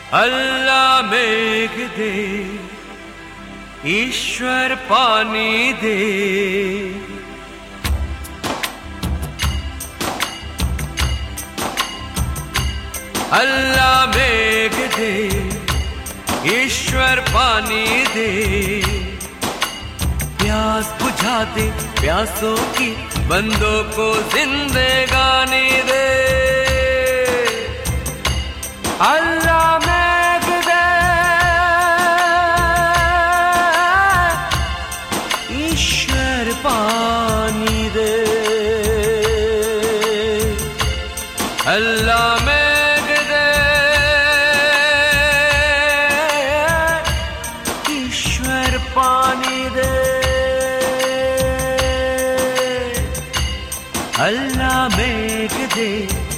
अल्लाह मेघ दे, ईश्वर पानी दे। अल्लाह मेघ दे, ईश्वर पानी दे। प्यास बुझा दे प्यासों की, बंदों को जिंदगानी दे। अल्लाह मेघ दे, ईश्वर पानी दे। अल्लाह मेघ दे, ईश्वर पानी दे। अल्लाह मेघ दे,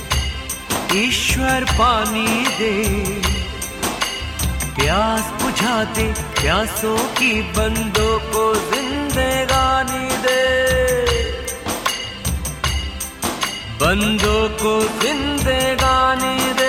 ईश्वर पानी दे। प्यास बुझा दे प्यासों की, बंदों को जिंदगानी दे। बंदों को जिंदगानी दे।